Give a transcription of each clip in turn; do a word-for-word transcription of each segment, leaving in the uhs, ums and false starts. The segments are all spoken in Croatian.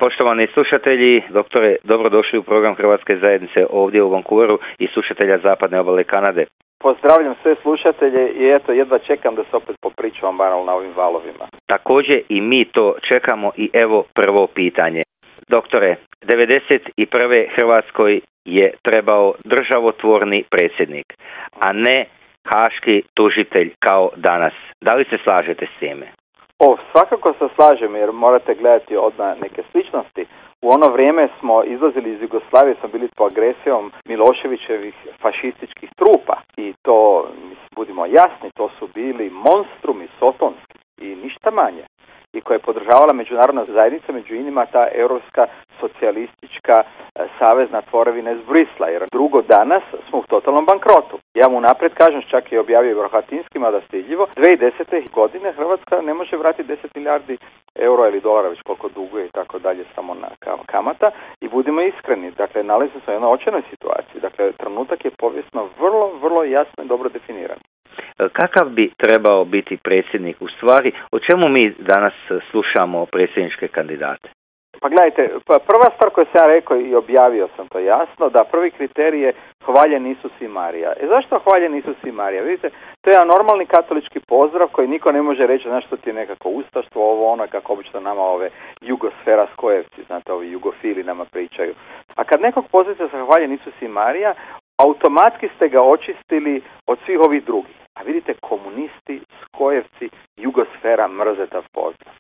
Poštovani slušatelji, doktore, dobrodošli u program Hrvatske zajednice ovdje u Vancouveru i slušatelja Zapadne obale Kanade. Pozdravljam sve slušatelje i eto, jedva čekam da se opet popričavam banal na ovim valovima. Također i mi to čekamo i evo prvo pitanje. Doktore, devedeset prve. Hrvatskoj je trebao državotvorni predsjednik, a ne haški tužitelj kao danas. Da li se slažete s time? O, svakako se slažem, jer morate gledati odmah neke sličnosti. U ono vrijeme smo izlazili iz Jugoslavije, smo bili pod agresijom Miloševićevih fašističkih trupa. I to, budimo jasni, to su bili monstrumi sotonski i ništa manje. I koja je podržavala međunarodna zajednica, među inima ta europska socijalistička e, savezna tvorevina iz Brisla. Jer drugo, danas smo u totalnom bankrotu. Ja mu naprijed kažem, čak je objavio Rohatinski, mada stidljivo, dvije tisuće desete. godine Hrvatska ne može vratiti deset milijardi eura ili dolara, već koliko duguje i tako dalje, samo na kamata. I budimo iskreni, dakle, nalazimo se u jednoj očajnoj situaciji. Dakle, trenutak je povijesno vrlo, vrlo jasno i dobro definiran. Kakav bi trebao biti predsjednik u stvari? O čemu mi danas slušamo predsjedničke kandidate? Pa gledajte, prva stvar koju sam ja rekao i objavio sam to jasno, da prvi kriterij je hvaljen Isus i Marija. E zašto hvaljen Isus i Marija? Vidite, to je jedan normalni katolički pozdrav koji niko ne može reći, znaš što ti je nekako ustaštvo, ovo ono, kako obično nama ove jugosfera skojevci, znate, ovi jugofili nama pričaju. A kad nekog pozicija sa hvaljen Isus i Marija, automatski ste ga očistili od svih ovih drugih. A vidite, komunisti, skojevci, jugosfera mrze tav pozdrav.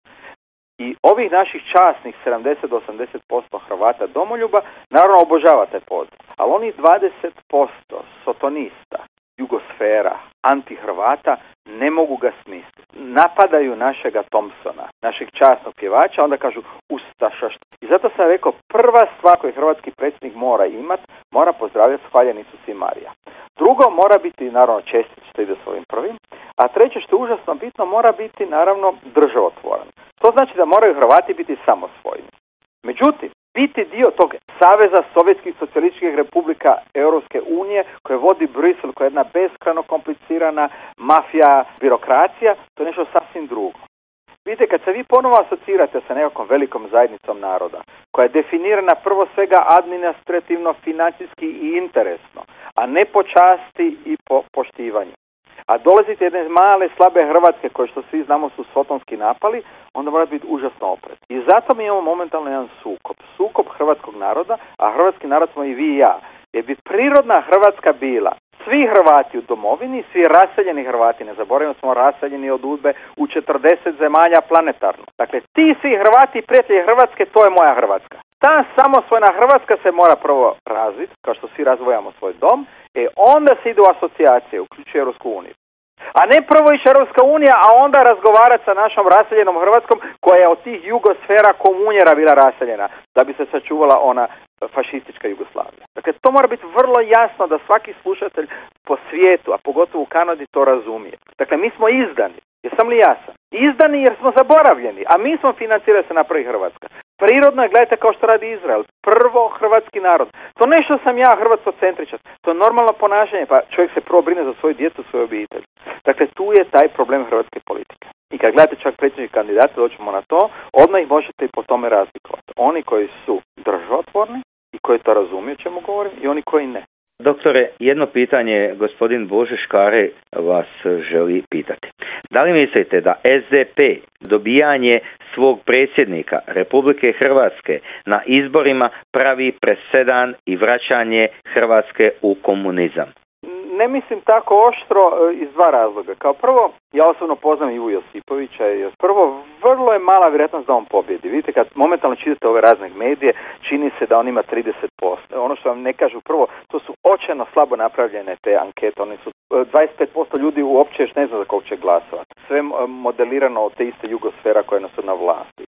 I ovih naših časnih sedamdeset do osamdeset posto Hrvata domoljuba naravno obožava taj pozdrav. Ali onih dvadeset posto sotonista, jugosfera, anti-Hrvata ne mogu ga smisliti. Napadaju našega Thompsona, našeg časnog pjevača, onda kažu ustaša. I zato sam rekao, prva stvar koju hrvatski predsjednik mora imati, mora pozdravljati hvaljen Isus i Marija. Drugo, mora biti naravno čestit, što ide svojim prvim. A treće, što je užasno bitno, mora biti naravno državotvoran. To znači da moraju Hrvati biti samosvojni. Međutim, biti dio tog Saveza Sovjetskih socijalističkih republika Europske unije koje vodi Brisel, koja je jedna beskrajno komplicirana mafija, birokracija, to je nešto sasvim drugo. Vidite, kad se vi ponovo asocirate sa nekakvom velikom zajednicom naroda, koja je definirana prvo svega administrativno, financijski i interesno, a ne po časti i po poštivanju, a dolazite jedne male, slabe Hrvatske, koje što svi znamo su sotonski napali, onda mora biti užasno opret. I zato mi imamo momentalno jedan sukob. Sukob hrvatskog naroda, a hrvatski narod smo i vi i ja. Jer bi prirodna Hrvatska bila svi Hrvati u domovini, svi raseljeni Hrvati, ne zaboravimo, smo raseljeni od udbe u četrdeset zemalja planetarno. Dakle, ti svi Hrvati, prijatelji Hrvatske, to je moja Hrvatska. Ta samosvojna Hrvatska se mora prvo razviti, kao što svi razvojamo svoj dom, e onda se ide u asocijacije, uključuje Europsku uniju. A ne prvo ići Europska unija, a onda razgovarati sa našom raseljenom Hrvatskom, koja je od tih jugosfera komunjera bila raseljena, da bi se sačuvala ona fašistička Jugoslavija. Dakle, to mora biti vrlo jasno da svaki slušatelj po svijetu, a pogotovo u Kanadi, to razumije. Dakle, mi smo izdani. Jesam li jasan? Izdani jer smo zaboravljeni, a mi smo financirali da se napravi Hrvatska. Prirodno je, gledajte kao što radi Izrael, prvo hrvatski narod. To nešto sam ja hrvatskocentričan, to je normalno ponašanje, pa čovjek se prvo brine za svoju djecu, svoju obitelj. Dakle, tu je taj problem hrvatske politike. I kad gledate čak predsjedničke kandidate, doćemo na to, odmah ih možete i po tome razlikovati. Oni koji su državotvorni i koji to razumiju čemu govorim i oni koji ne. Doktore, jedno pitanje gospodin Bože Škare vas želi pitati. Da li mislite da S D P dobijanje svog predsjednika Republike Hrvatske na izborima pravi presedan i vraćanje Hrvatske u komunizam? Ne mislim tako oštro iz dva razloga. Kao prvo, ja osobno poznam Ivu Josipovića i prvo, vrlo je mala vjerojatnost da on pobjedi. Vidite, kad momentalno čitate ove razne medije, čini se da on ima trideset posto. Ono što vam ne kažu prvo, to su očajno slabo napravljene te ankete. Oni su dvadeset pet posto ljudi uopće još ne zna za kog će glasovati. Sve modelirano od te iste jugosfera koje nas su na vlasti.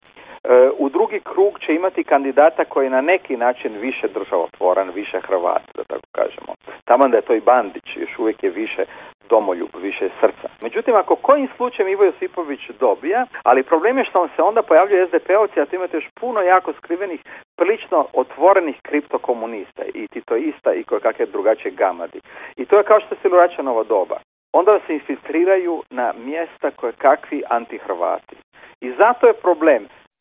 U drugi krug će imati kandidata koji je na neki način više državotvoran, više Hrvat, da tako kažemo. Tamo da je to i Bandić, još uvijek je više domoljub, više srca. Međutim, ako kojim slučajem Ivo Josipović dobija, ali problem je što on se onda pojavljuje S D P-ovci, a tu imate još puno jako skrivenih, prilično otvorenih kriptokomunista i titoista i koje kakve drugačije gamadi. I to je kao što se Račanovo doba. Onda se infiltriraju na mjesta koje kakvi anti-Hrvati. I zato je problem.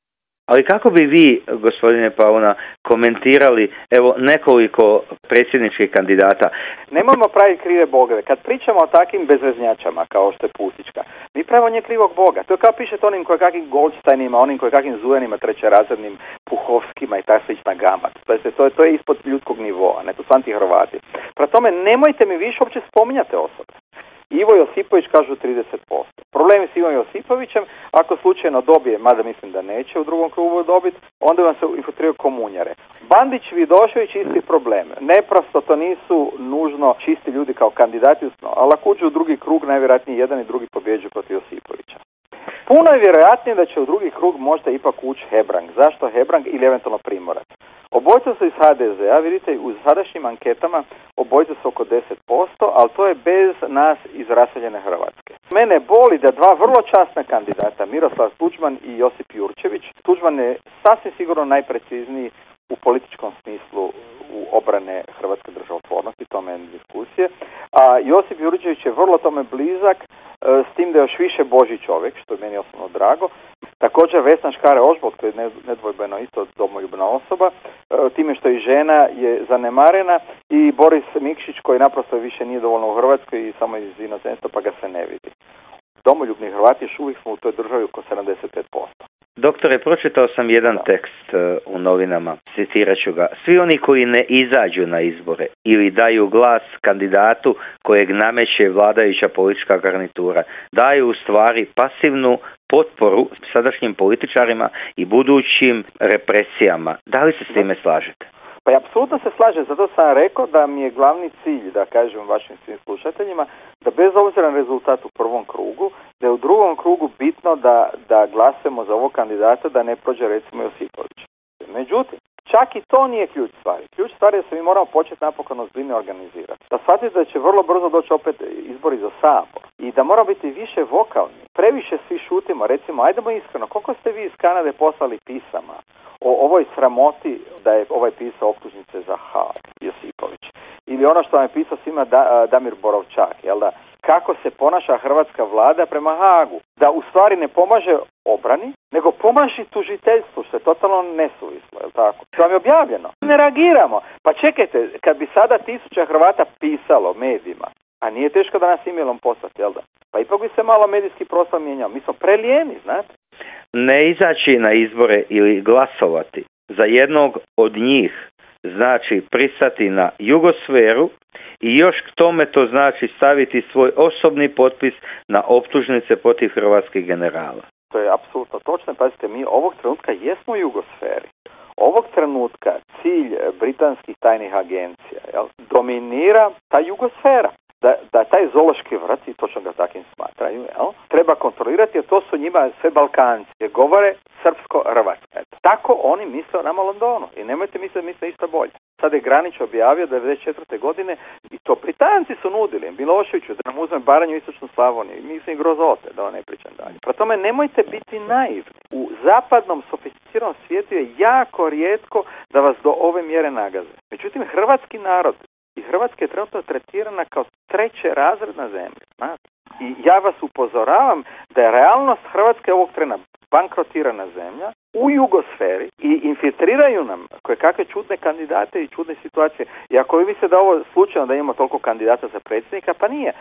Ali kako bi vi, gospodine Pauna, komentirali evo nekoliko predsjedničkih kandidata? Nemojmo praviti krive bogove. Kad pričamo o takvim bezveznjačama kao što je Pusićka, mi pravimo nje krivog boga. To je kao pišete onim koje kakvim Goldsteinima, onim koje kakvim Zujanima, trećerazrednim Puhovskima i ta slična gama. To je, to je, to je ispod ljudskog nivoa, ne, to su anti-Hrvati. Pra tome, nemojte mi više uopće spominjate osobe. Ivo Josipović kažu trideset posto. Problem je s Ivom Josipovićem, ako slučajno dobije, mada mislim da neće u drugom krugu dobiti, onda vam se infiltriraju komunjare. Bandić, Vidošević, isti problem. Neprosto to nisu nužno čisti ljudi kao kandidati, ali ako uđu u drugi krug, najvjerojatnije jedan i drugi pobjeđuju protiv Josipovića. Puno je vjerojatnije da će u drugi krug možda ipak ući Hebrang. Zašto Hebrang ili eventualno Primorac? Obojica su iz ha de zea, vidite, u sadašnjim anketama obojica su oko deset posto, ali to je bez nas iz raseljene Hrvatske. Mene boli da dva vrlo časna kandidata, Miroslav Tuđman i Josip Jurčević, Tuđman je sasvim sigurno najprecizniji u političkom smislu u obrane hrvatske državotvornosti, tome je diskusije, a Josip Jurčević je vrlo tome blizak, s tim da je još više Božji čovjek, što je meni osobno drago. Također Vesna Škare-Ožbolt, koja je nedvojbeno isto domoljubna osoba, time što i žena je zanemarena, i Boris Mikšić, koji naprosto više nije dovoljno u Hrvatskoj i samo iz inozemstva, pa ga se ne vidi. Domoljubni Hrvati još uvijek smo u toj državi oko sedamdeset pet posto. Doktore, pročitao sam jedan da. tekst u novinama, citirat ću ga. Svi oni koji ne izađu na izbore ili daju glas kandidatu kojeg nameće vladajuća politička garnitura, daju u stvari pasivnu potporu sadašnjim političarima i budućim represijama. Da li se s time slažete? Pa ja apsolutno se slažem, zato sam rekao da mi je glavni cilj, da kažem vašim svim slušateljima, da bez obzira na rezultat u prvom krugu, da je u drugom krugu bitno da, da glasujemo za ovog kandidata, da ne prođe recimo Josipović. Međutim, čak i to nije ključ stvari. Ključ stvari je da se mi moramo početi napokon ozbiljno organizirati. Da shvatite da će vrlo brzo doći opet izbori za Sabor i da moramo biti više vokalni. Previše svi šutimo, recimo, ajdemo iskreno, koliko ste vi iz Kanade poslali pisama o ovoj sramoti da je ovaj pisao optužnice za Haag, Josipović. Ili ono što vam je pisao svima da, Damir Borovčak, jel da? Kako se ponaša hrvatska vlada prema Haagu. Da u stvari ne pomaže obrani, nego pomaže tužiteljstvu, što je totalno nesuvislo, jel tako? To vam je objavljeno. Ne reagiramo. Pa čekajte, kad bi sada tisuća Hrvata pisalo medijima, a nije teško da nas e-mailom poslati, jel da? Pa ipak bi se malo medijski prostor mijenjao. Mi smo prelijeni, znate? Ne izaći na izbore ili glasovati za jednog od njih znači pristati na jugosferu i još k tome to znači staviti svoj osobni potpis na optužnice protiv hrvatskih generala. To je apsolutno točno. Pazite, mi ovog trenutka jesmo u jugosferi. Ovog trenutka cilj britanskih tajnih agencija, jel, dominira ta jugosfera. Da, da taj zoološki vrt, i točno ga takim smatraju, jel, treba kontrolirati, jer to su njima sve Balkanci, jer govore srpsko-hrvatsko. Tako oni misle o nama Londonu i nemojte misliti da misle isto bolje. Sad je Granić objavio devedeset četvrte godine i to Britanci su nudili Miloševiću da nam uzme Baranju i Istočnu Slavoniju, mislim Grozote, da vam ne pričam dalje. Prema tome nemojte biti naivni. U zapadnom sofisticiranom svijetu je jako rijetko da vas do ove mjere nagaze. Međutim, hrvatski narod i Hrvatska je trenutno tretirana kao treće razredna zemlja. Znate? I ja vas upozoravam da je realnost Hrvatske ovog trena bankrotirana zemlja u jugosferi i infiltriraju nam koje kakve čudne kandidate i čudne situacije. I ako vi mislite da ovo slučajno da imamo toliko kandidata za predsjednika, pa nije.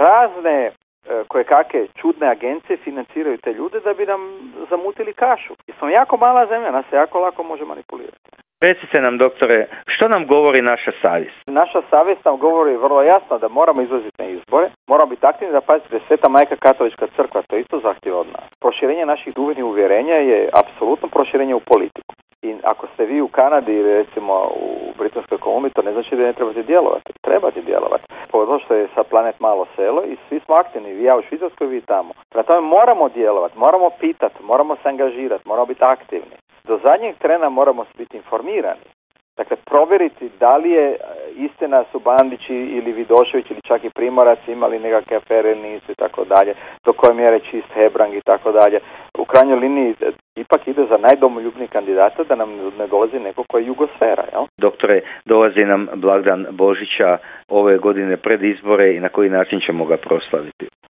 Razne koje kakve čudne agencije financiraju te ljude da bi nam zamutili kašu. I smo jako mala zemlja, nas se jako lako može manipulirati. Recite nam, doktore, što nam govori naša savjest? Naša savjest nam govori vrlo jasno da moramo izlaziti na izbore, moramo biti aktivni, da pazite, Sveta Majka Katolička crkva to isto zahtjeva od nas. Proširenje naših duhovnih uvjerenja je apsolutno proširenje u politiku. I ako ste vi u Kanadi ili recimo u Britanskoj Kolumbiji, to ne znači da ne trebate djelovati. Trebate djelovati. Pogotovo što je sad planet malo selo i svi smo aktivni, vi ja u Švicarskoj, vi tamo. Prema tome moramo djelovati, moramo pitati, moramo se angažirati, moramo biti aktivni. Do zadnjeg trena moramo biti informirani. Dakle, provjeriti da li je istina su Bandići ili Vidošević ili čak i Primorac imali nekakve afere ili nisu i tako dalje, do koje mjere čist Hebrang i tako dalje. U krajnjoj liniji ipak ide za najdomoljubniji kandidata da nam ne dolazi neko koji je jugosfera. Jel? Doktore, dolazi nam blagdan Božića ove godine pred izbore i na koji način ćemo ga proslaviti?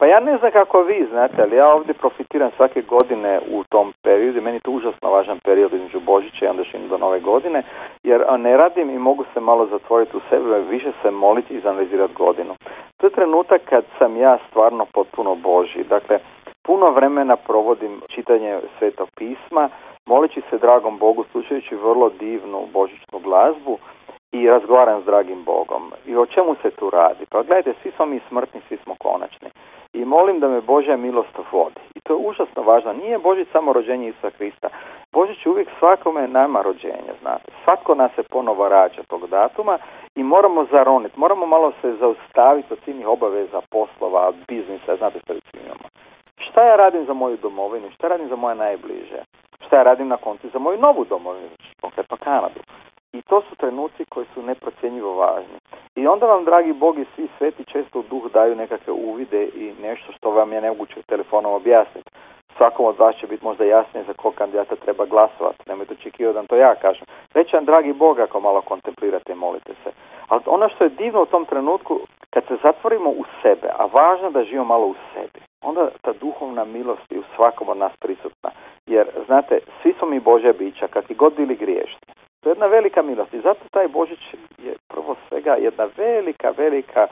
Pa ja ne znam kako vi znate, ali ja ovdje profitiram svake godine u tom periodu. Meni je to užasno važan period između Božića i onda što do nove godine, jer ne radim i mogu se malo zatvoriti u sebe, više se moliti i izanalizirati godinu. To je trenutak kad sam ja stvarno potpuno Božji. Dakle, puno vremena provodim čitanje Svetog pisma, moleći se dragom Bogu, slušajući vrlo divnu božićnu glazbu i razgovaram s dragim Bogom. I o čemu se tu radi? Pa gledajte, svi smo mi smrtni, svi smo konačni. I molim da me Božja milost vodi. I to je užasno važno. Nije Božić samo rođenje Isusa Krista. Božić je uvijek svakome nama rođenje, znate. Svatko nas se ponovo rađa tog datuma i moramo zaroniti. Moramo malo se zaustaviti od ciljnih obaveza, poslova, biznisa, znate što imamo. Šta ja radim za moju domovinu? Šta radim za moje najbliže? Šta ja radim na koncu za moju novu domovinu, konkretno Kanadu? I to su trenuci koji su neprocjenjivo važni. I onda vam, dragi Bog i svi sveti, često u duh daju nekakve uvide i nešto što vam je nemoguće telefonom objasniti. Svakom od vas će biti možda jasnije za kog kandidata treba glasovati. Nemojte očekivati da to ja kažem. Reći vam, dragi Bog, ako malo kontemplirate i molite se. Ali ono što je divno u tom trenutku, kad se zatvorimo u sebe, a važno da živimo malo u sebi, onda ta duhovna milost je u svakom od nas prisutna. Jer, znate, svi smo mi Božja bića, kakvi god bili griješni. To je jedna velika milost i zato taj Božić je prvo svega jedna velika, velika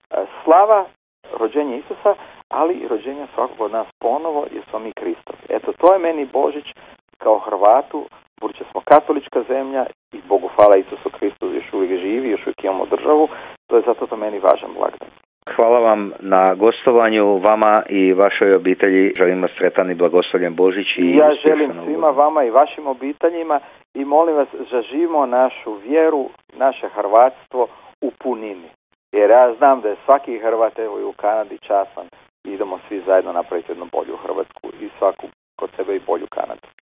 slava rođenja Isusa, ali i rođenja svakog od nas ponovo jer smo mi Kristovi. Eto, to je meni Božić kao Hrvatu, budući smo katolička zemlja i Bogu hvala Isusu Kristu još uvijek živi, još uvijek imamo državu, to je zato to meni važan blagdan. Hvala vam na gostovanju, vama i vašoj obitelji. Želimo sretan i blagoslovljen Božić. I ja želim svima vama i vašim obiteljima i molim vas da živimo našu vjeru, naše hrvatstvo u punini. Jer ja znam da je svaki Hrvat, evo i u Kanadi, častan i idemo svi zajedno napraviti jednu bolju Hrvatsku i svaku kod sebe i bolju Kanadu.